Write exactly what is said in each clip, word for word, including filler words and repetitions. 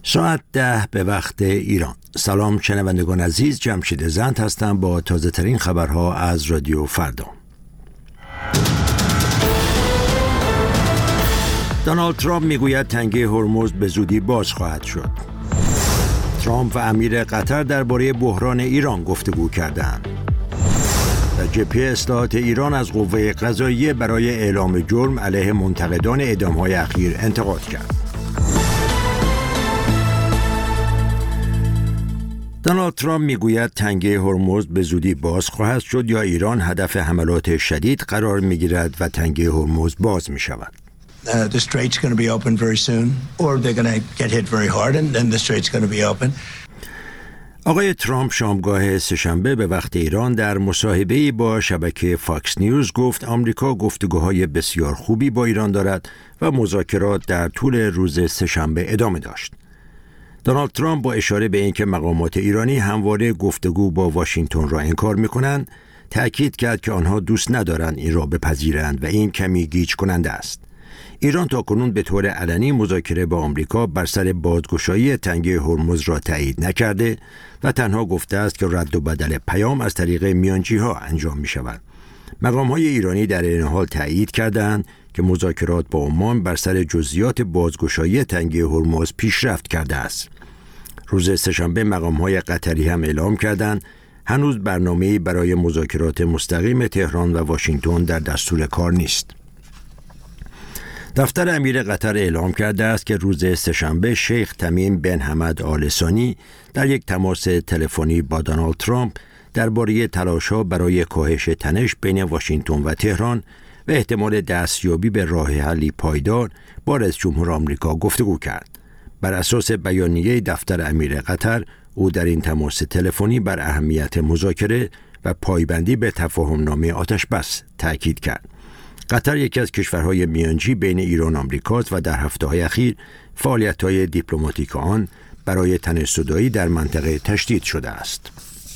ساعت ده به وقت ایران. سلام شنوندگان عزیز، جمشید زند هستم با تازه ترین خبرها از رادیو فردا. دونالد ترامپ میگوید تنگه هرمز به زودی باز خواهد شد. ترامپ و امیر قطر درباره بحران ایران گفتگو کردند. و جبهه اصلاحات ایران از قوه قضاییه برای اعلام جرم علیه منتقدان اعدام‌های اخیر انتقاد کرد. دونالد ترامپ میگوید تنگه هرمز به زودی باز خواهد شد یا ایران هدف حملات شدید قرار میگیرد و تنگه هرمز باز میشود. Uh, the strait's going to be open very soon, or they're going to get hit very hard, and then the strait's going to be open. آقای ترامپ شامگاه سه‌شنبه به وقت ایران در مصاحبه‌ای با شبکه فاکس نیوز گفت آمریکا گفتگوهای بسیار خوبی با ایران دارد و مذاکرات در طول روز سه‌شنبه ادامه داشت. دونالد ترامپ با اشاره به اینکه مقامات ایرانی همواره گفتگو با واشنگتن را انکار می‌کنند، تأکید کرد که آنها دوست ندارند این را بپذیرند و این کمی گیج کننده است. ایران تاکنون به طور علنی مذاکره با آمریکا بر سر بازگشایی تنگه هرمز را تایید نکرده و تنها گفته است که رد و بدل پیام از طریق میانجی‌ها انجام می شود. مقام‌های ایرانی در این حال تایید کردند که مذاکرات با عمان بر سر جزئیات بازگشایی تنگه هرمز پیشرفت کرده است. روز سه‌شنبه مقام‌های قطری هم اعلام کردند هنوز برنامه‌ای برای مذاکرات مستقیم تهران و واشنگتن در دستور کار نیست. دفتر امیر قطر اعلام کرده است که روز سه‌شنبه شیخ تمیم بن حمد آل ثانی در یک تماس تلفنی با دونالد ترامپ درباره تلاش‌ها برای کاهش تنش بین واشنگتن و تهران و احتمال دستیابی به راه حلی پایدار با رئیس جمهور آمریکا گفتگو کرد. بر اساس بیانیه دفتر امیر قطر، او در این تماس تلفنی بر اهمیت مذاکره و پایبندی به تفاهم‌نامه آتش‌بس تاکید کرد. قطر یکی از کشورهای میانجی بین ایران و آمریکاست و در هفته‌های اخیر فعالیت‌های دیپلماتیک آن برای تنش‌زدایی در منطقه تشدید شده است.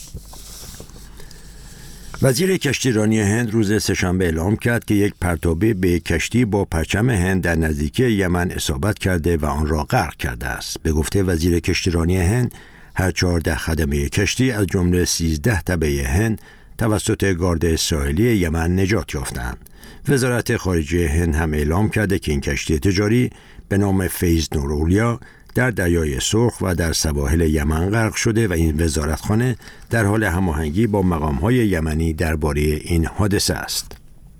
وزیر کشتیرانی هند روز سه‌شنبه اعلام کرد که یک پرتابه به کشتی با پرچم هند در نزدیکی یمن اصابت کرده و آن را غرق کرده است. به گفته وزیر کشتیرانی هند، هر چهارده خدمه کشتی از جمله سیزده تبع هند توسط گارد اسرائیلی یمن نجات یافتند. وزارت خارجه هند هم اعلام کرده که این کشتی تجاری به نام فیض نورولیا در دریای سرخ و در سواحل یمن غرق شده و این وزارتخانه در حال هماهنگی با مقام‌های یمنی درباره این حادثه است.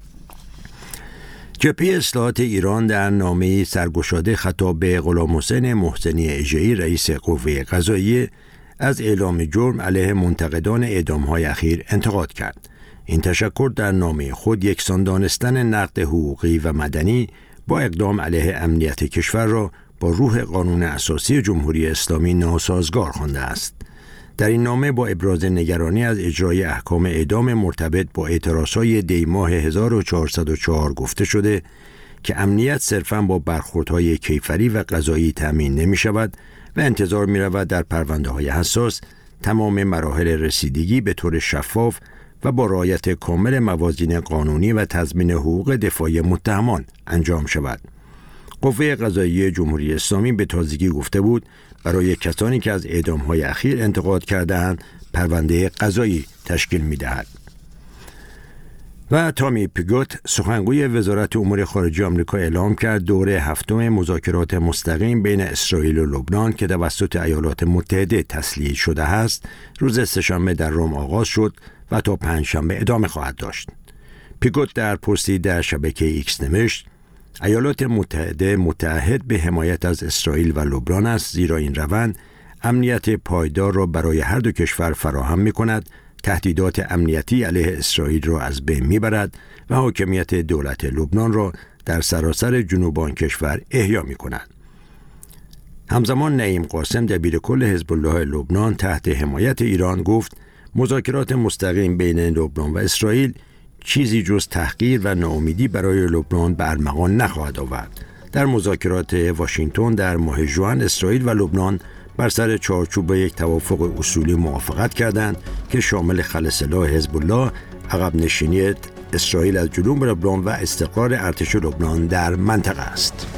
جبهه اصلاحات ایران در نامه‌ای سرگشاده خطاب به غلام حسین محسنی اژه‌ای رئیس قوه قضاییه از اعلام جرم علیه منتقدان اعدام‌های اخیر انتقاد کرد. این تشکر در نامه خود یکسان دانستن نقد حقوقی و مدنی با اقدام علیه امنیت کشور را با روح قانون اساسی جمهوری اسلامی ناسازگار خوانده است. در این نامه با ابراز نگرانی از اجرای احکام اعدام مرتبط با اعتراضهای دی ماه هزار و چهارصد و چهار گفته شده که امنیت صرفاً با برخوردهای کیفری و قضایی تأمین نمی شود و انتظار می رود در پرونده های حساس تمام مراحل رسیدگی به طور شفاف و با رعایت کامل موازین قانونی و تضمین حقوق دفاعی متهمان انجام شود. قوه قضاییه جمهوری اسلامی به تازگی گفته بود برای کسانی که از اعدام‌های اخیر انتقاد کرده‌اند پرونده قضایی تشکیل می‌دهد. و تامی پیگوت سخنگوی وزارت امور خارجه آمریکا اعلام کرد دوره هفتم مذاکرات مستقیم بین اسرائیل و لبنان که توسط ایالات متحده تسلیح شده است روز سه‌شنبه در روم آغاز شد و تا پنجشنبه ادامه خواهد داشت. پیگوت در پستی در شبکه ایکس نوشت ایالات متحده متعهد به حمایت از اسرائیل و لبنان است، زیرا این روند امنیت پایدار را برای هر دو کشور فراهم می‌کند، تهدیدات امنیتی علیه اسرائیل را از بین می‌برد و حاکمیت دولت لبنان را در سراسر جنوب آن کشور احیا می‌کند. همزمان نعیم قاسم دبیرکل حزب الله لبنان تحت حمایت ایران گفت مذاکرات مستقیم بین لبنان و اسرائیل چیزی جز تحقیر و ناامیدی برای لبنان به ارمغان نخواهد آورد. در مذاکرات واشنگتن در ماه ژوئن اسرائیل و لبنان بر سر چارچوب یک توافق اصولی موافقت کردند که شامل خلع سلاح حزب الله، عقب نشینی اسرائیل از جنوب لبنان و استقرار ارتش لبنان در منطقه است.